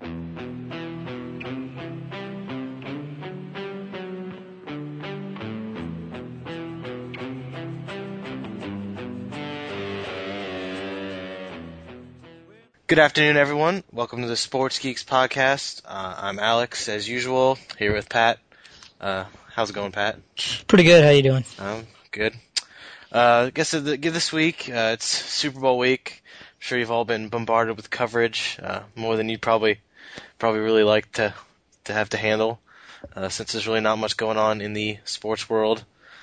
Good afternoon, everyone. Welcome to the Sports Geeks podcast. I'm Alex, as usual, here with Pat. How's it going, Pat? Pretty good. How you doing? Good. I guess this week, it's Super Bowl week. I'm sure you've all been bombarded with coverage, more than you'd probably really like to have to handle, since there's really not much going on in the sports world.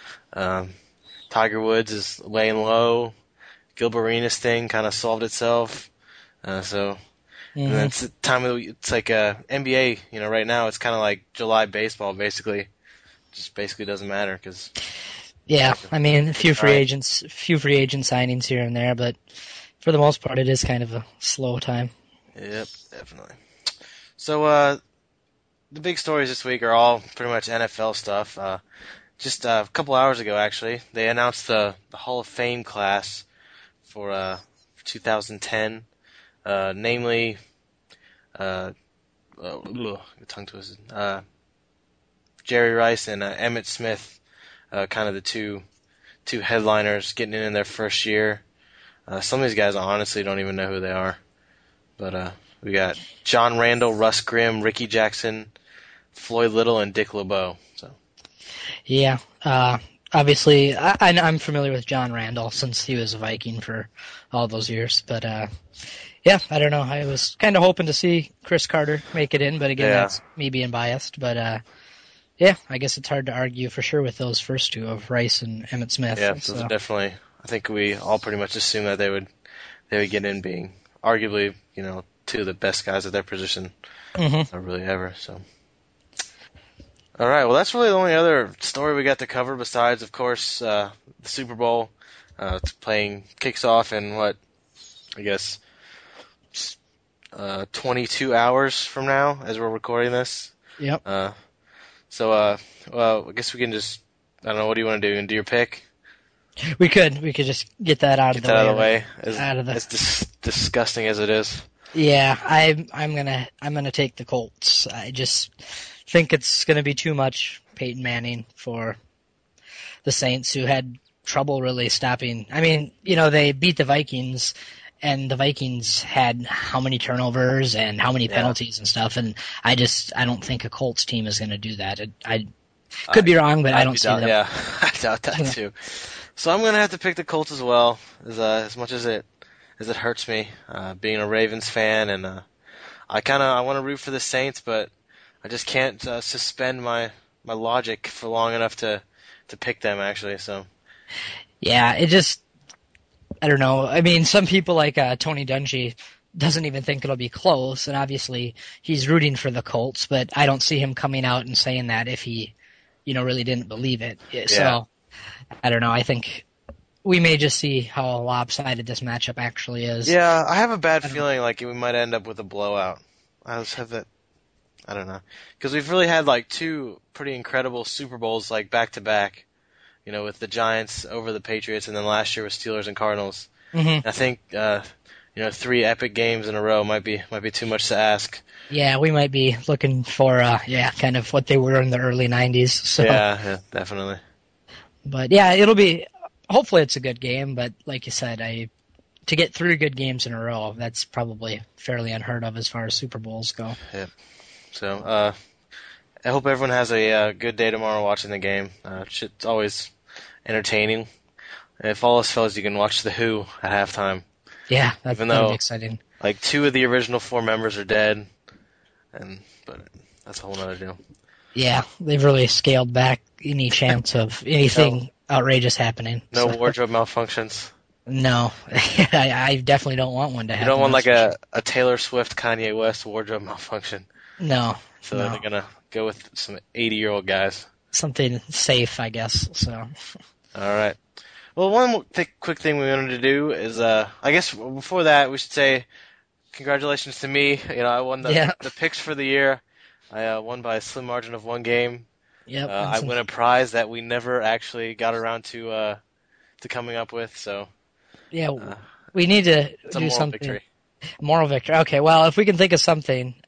Tiger Woods is laying low. Gilbert Arenas thing kind of solved itself. And it's the time of the, it's like NBA, right now it's kind of like July baseball, basically. Just basically doesn't matter because. Yeah, I mean, a few free agent signings here and there, but for the most part, it is kind of a slow time. Yep, definitely. So, the big stories this week are all pretty much NFL stuff. Just a couple hours ago, actually, they announced the Hall of Fame class for 2010. Namely, tongue twisted. Jerry Rice and Emmitt Smith, kind of the two headliners getting in their first year. Some of these guys I honestly don't even know who they are, but we got John Randall, Russ Grimm, Ricky Jackson, Floyd Little, and Dick LeBeau. So, yeah, obviously I'm familiar with John Randall since he was a Viking for all those years, but. Yeah, I don't know. I was kind of hoping to see Chris Carter make it in, but again, that's me being biased. But yeah, I guess it's hard to argue for sure with those first two of Rice and Emmitt Smith. Yeah, those are definitely. I think we all pretty much assume that they would get in, being arguably, two of the best guys at their position, really ever. So, all right. Well, that's really the only other story we got to cover besides, of course, the Super Bowl. Kicks off in what, I guess. 22 hours from now, as we're recording this. Yep. Well, I guess we can just, I don't know, what do you want to do? You want to do your pick? We could just get that out of the way. As disgusting as it is. Yeah, I'm gonna take the Colts. I just think it's gonna be too much Peyton Manning for the Saints, who had trouble really stopping. I mean, they beat the Vikings. And the Vikings had how many turnovers and how many penalties and stuff, and I don't think a Colts team is going to do that. I could be wrong, but I don't see them. Yeah, I doubt that too. So I'm going to have to pick the Colts as well, as much as it hurts me, being a Ravens fan, and I want to root for the Saints, but I just can't suspend my logic for long enough to pick them, actually. So yeah, I don't know. I mean, some people like Tony Dungy doesn't even think it'll be close, and obviously he's rooting for the Colts, but I don't see him coming out and saying that if he, really didn't believe it. Yeah. So, I don't know. I think we may just see how lopsided this matchup actually is. Yeah, I have a bad feeling like we might end up with a blowout. I just have that. I don't know. Because we've really had like two pretty incredible Super Bowls like back to back. With the Giants over the Patriots, and then last year with Steelers and Cardinals. Mm-hmm. I think, 3 epic games in a row might be too much to ask. Yeah, we might be looking for, kind of what they were in the early 90s. So. Yeah, definitely. But yeah, hopefully it's a good game, but like you said, to get 3 good games in a row, that's probably fairly unheard of as far as Super Bowls go. Yeah. So, I hope everyone has a good day tomorrow watching the game. It's always entertaining. And if all else fails, you can watch The Who at halftime. Yeah, that'd be exciting. Like 2 of the original 4 members are dead, but that's a whole other deal. Yeah, they've really scaled back any chance of anything outrageous happening. No wardrobe malfunctions. No, I definitely don't want one to happen. You don't want like a Taylor Swift, Kanye West wardrobe malfunction. No. So they're gonna go with some 80-year-old guys. Something safe, I guess. So. All right. Well, one quick thing we wanted to do is, I guess before that, we should say congratulations to me. I won the picks for the year. I won by a slim margin of 1 game. Yep. I win a prize that we never actually got around to coming up with. So. Yeah, we need to do something. Victory. Moral victory. Okay, well, if we can think of something,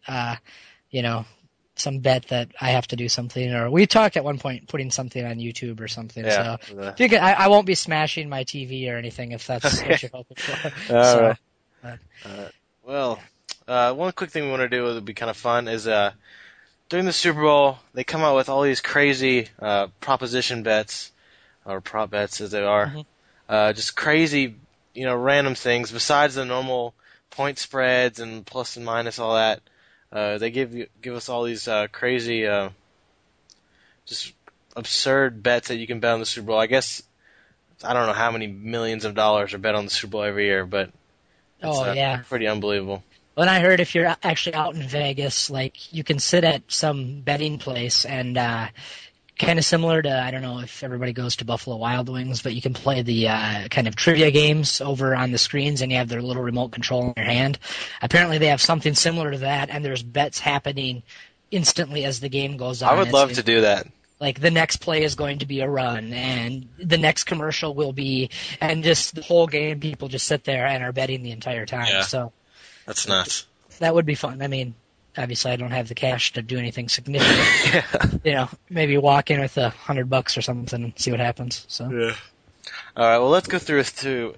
you know, some bet that I have to do something, or we talked at one point putting something on YouTube or something. Yeah. So if you I won't be smashing my TV or anything if that's Okay. what you're hoping for. All So, right. but, Well, one quick thing we want to do that would be kind of fun is during the Super Bowl they come out with all these crazy proposition bets or prop bets as they are, mhm. just crazy, random things besides the normal point spreads and plus and minus all that. They give us all these crazy, just absurd bets that you can bet on the Super Bowl. I guess I don't know how many millions of dollars are bet on the Super Bowl every year, but it's Oh yeah. pretty unbelievable. When I heard if you're actually out in Vegas, like you can sit at some betting place and kind of similar to, I don't know if everybody goes to Buffalo Wild Wings, but you can play the kind of trivia games over on the screens and you have their little remote control in your hand. Apparently they have something similar to that, and there's bets happening instantly as the game goes on. I would love to do that. Like the next play is going to be a run, and the next commercial will be, and just the whole game, people just sit there and are betting the entire time. Yeah. So That's nuts. that would be fun. I mean, obviously I don't have the cash to do anything significant. Yeah. Maybe walk in with $100 or something and see what happens. So Yeah. All right. Well, let's go through a few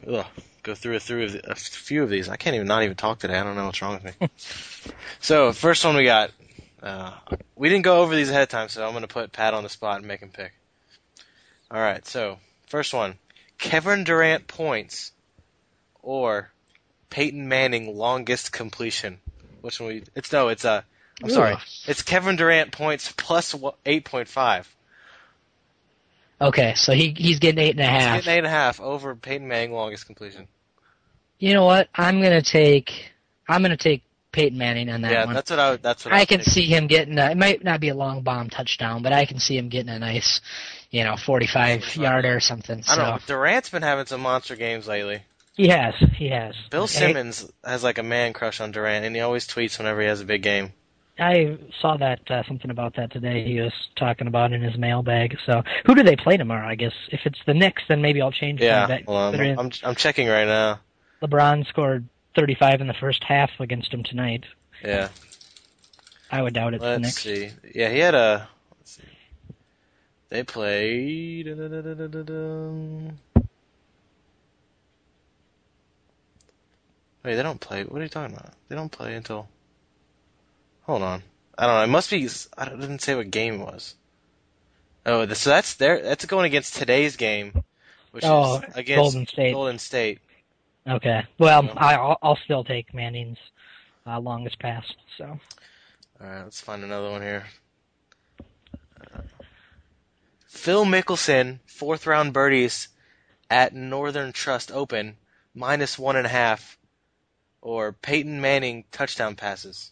of these. I can't not even talk today. I don't know what's wrong with me. So, first one we got. We didn't go over these ahead of time, so I'm going to put Pat on the spot and make him pick. All right. So, first one: Kevin Durant points or Peyton Manning longest completion. Which one? I'm sorry. It's Kevin Durant points plus 8.5. Okay, so he's getting 8.5. He's getting 8.5 over Peyton Manning longest completion. You know what? I'm gonna take Peyton Manning on that Yeah, one. that's what I can see him getting it might not be a long bomb touchdown, but I can see him getting a nice, 45-yarder or something. So. I don't know. Durant's been having some monster games lately. He has. Bill Simmons has like a man crush on Durant, and he always tweets whenever he has a big game. I saw that something about that today. He was talking about in his mailbag. So, who do they play tomorrow? I guess if it's the Knicks, then maybe I'll change my bet. Hold on. I'm checking right now. LeBron scored 35 in the first half against him tonight. Yeah. I would doubt it's the Let's Knicks. see. Yeah, he had a. Let's see. They played. Wait, they don't play. What are you talking about? They don't play until. Hold on. I don't know. It must be. I didn't say what game it was. Oh, so that's going against today's game, which is against Golden State. Okay. Well, I'll still take Manning's longest pass. So. All right, let's find another one here. Phil Mickelson, 4th round birdies at Northern Trust Open, minus 1.5, or Peyton Manning touchdown passes.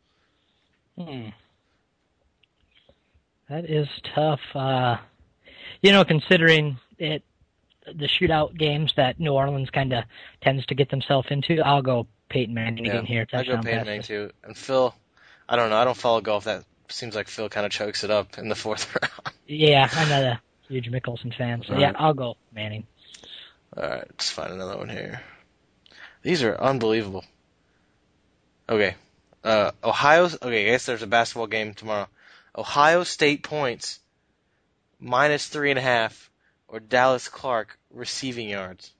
That is tough. Considering the shootout games that New Orleans kind of tends to get themselves into, I'll go Peyton Manning again here. I'll go Peyton Manning too. And Phil, I don't know. I don't follow golf. That seems like Phil kind of chokes it up in the 4th round. Yeah, I'm not a huge Mickelson fan, so yeah, I'll go Manning. All right, let's find another one here. These are unbelievable. Okay. Okay, I guess there's a basketball game tomorrow. Ohio State points, minus 3.5, or Dallas Clark receiving yards.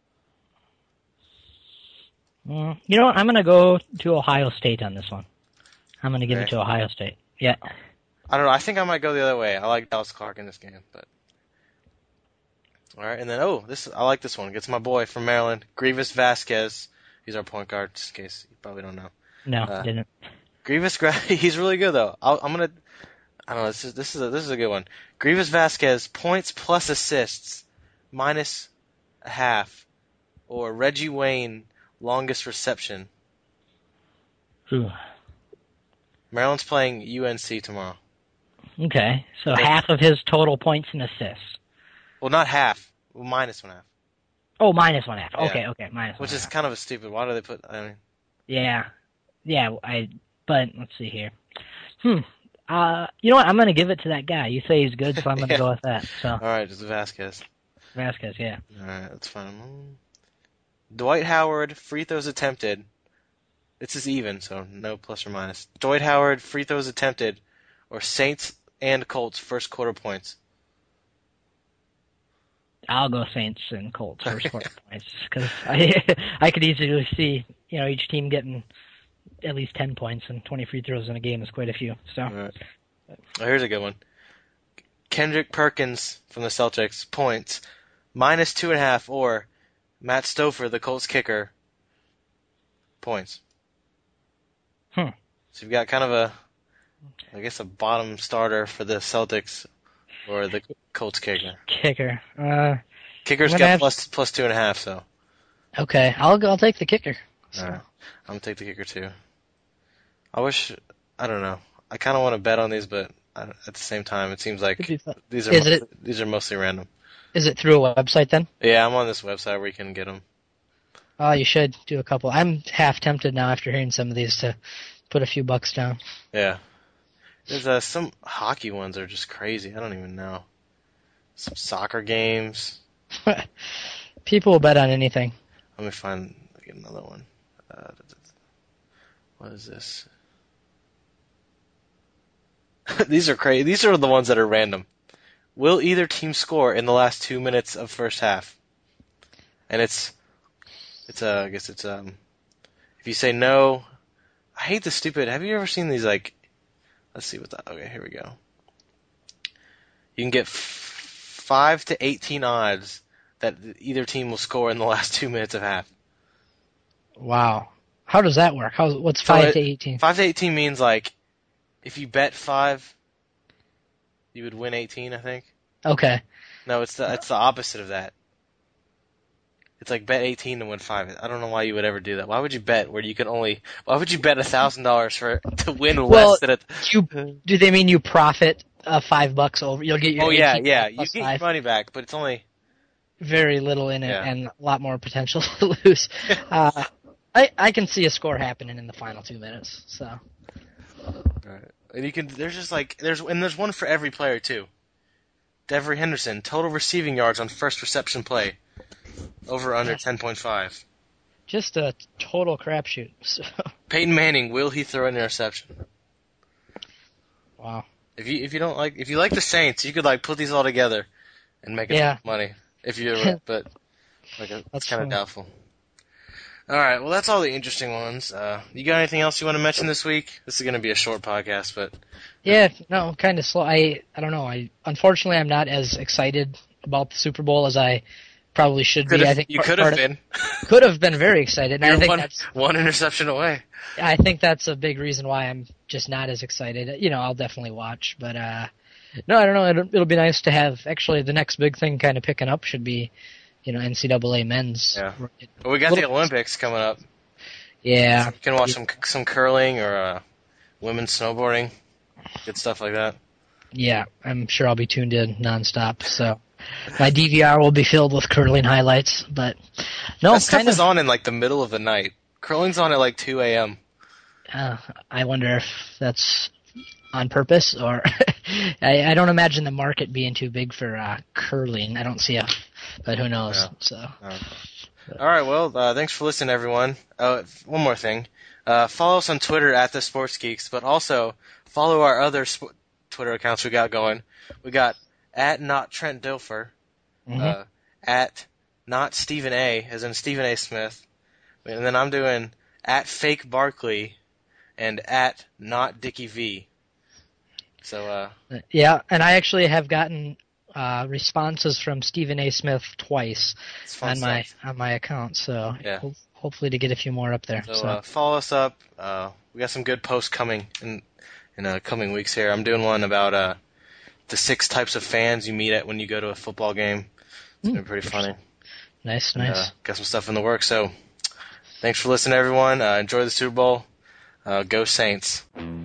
You know what? I'm going to go to Ohio State on this one. I'm going to give it to Ohio State. Yeah. I don't know. I think I might go the other way. I like Dallas Clark in this game, but. All right, and then I like this one. Gets my boy from Maryland, Grievous Vasquez. He's our point guard, just in case you probably don't know. No, didn't. Grievous, he's really good though. I don't know. This is a good one. Grievous Vasquez points plus assists, minus 0.5, or Reggie Wayne longest reception. Ooh. Maryland's playing UNC tomorrow. Okay, so half of his total points and assists. Well, not half. Well, minus 1/2. Oh, minus 1/2. Yeah. Okay, minus 1/2. Which is kind of a stupid. Why do they put? I mean. Yeah. But let's see here. You know what? I'm going to give it to that guy. You say he's good, so I'm going to go with that. So. All right, it's Vasquez. Vasquez, yeah. All right, that's fine. Dwight Howard, free throws attempted, It's just even, so no plus or minus. Dwight Howard, free throws attempted, or Saints and Colts first quarter points. I'll go Saints and Colts first quarter points because I could easily see each team getting at least 10 points, and 20 free throws in a game is quite a few. So. All right. Oh, here's a good one. Kendrick Perkins from the Celtics, points, -2.5, or Matt Stouffer, the Colts kicker, points. So you've got kind of a bottom starter for the Celtics or the Colts kicker. Kicker's got plus 2.5, so. Okay, I'll take the kicker. So. All right. I'm gonna take the kicker too. I don't know. I kind of want to bet on these, but at the same time, it seems like these are mostly random. Is it through a website then? Yeah, I'm on this website where you can get them. Oh, you should do a couple. I'm half tempted now after hearing some of these to put a few bucks down. Yeah. There's some hockey ones are just crazy. I don't even know. Some soccer games. People will bet on anything. Let me find another one. What is this? These are crazy. These are the ones that are random. Will either team score in the last 2 minutes of first half? And if you say no, I hate the stupid. Have you ever seen these let's see okay, here we go. You can get 5 to 18 odds that either team will score in the last 2 minutes of half. Wow. How does that work? What's 5 to 18? 5 to 18 means if you bet 5, you would win 18, I think. Okay. No, it's the opposite of that. It's like bet 18 to win 5. I don't know why you would ever do that. Why would you bet where you can only? Why would you bet $1,000 to win less than do they mean you profit $5 over? You'll get your. Oh yeah. You get 5. your money back, but it's only very little in it and a lot more potential to lose. I can see a score happening in the final 2 minutes. So. Right. And there's one for every player too. Devery Henderson, total receiving yards on first reception play, over under 10.5. Just a total crapshoot. So. Peyton Manning, will he throw an interception? Wow. If you like the Saints, you could put these all together and make money. But that's kind of doubtful. All right, well that's all the interesting ones. You got anything else you want to mention this week? This is going to be a short podcast, but yeah, no, kind of slow. I don't know. Unfortunately I'm not as excited about the Super Bowl as I probably should be. I think you could have been. Could have been very excited. And I think that's one interception away. I think that's a big reason why I'm just not as excited. I'll definitely watch, but no, I don't know. It'll be nice to have. Actually, the next big thing kind of picking up should be. NCAA men's. Yeah. Well, we got the Olympics coming up. Yeah. So you can watch some curling or women's snowboarding, good stuff like that. Yeah, I'm sure I'll be tuned in nonstop. So my DVR will be filled with curling highlights. But no, that stuff is on in the middle of the night. Curling's on at 2 a.m. I wonder if that's on purpose or I don't imagine the market being too big for curling. I don't see but who knows? Yeah. So. All right. Well, thanks for listening, everyone. One more thing. Follow us on Twitter at the Sports Geeks, but also follow our other Twitter accounts we got going. We got at not Trent Dilfer, at not Stephen A, as in Stephen A. Smith, and then I'm doing at Fake Barkley and at not Dickie V. So. Yeah, and I actually have gotten. Responses from Stephen A. Smith twice on my account, so hopefully to get a few more up there. So follow us up. We got some good posts coming in coming weeks here. I'm doing one about the 6 types of fans you meet at when you go to a football game. It's gonna be pretty funny. Nice. Got some stuff in the works. So thanks for listening, everyone. Enjoy the Super Bowl. Go Saints.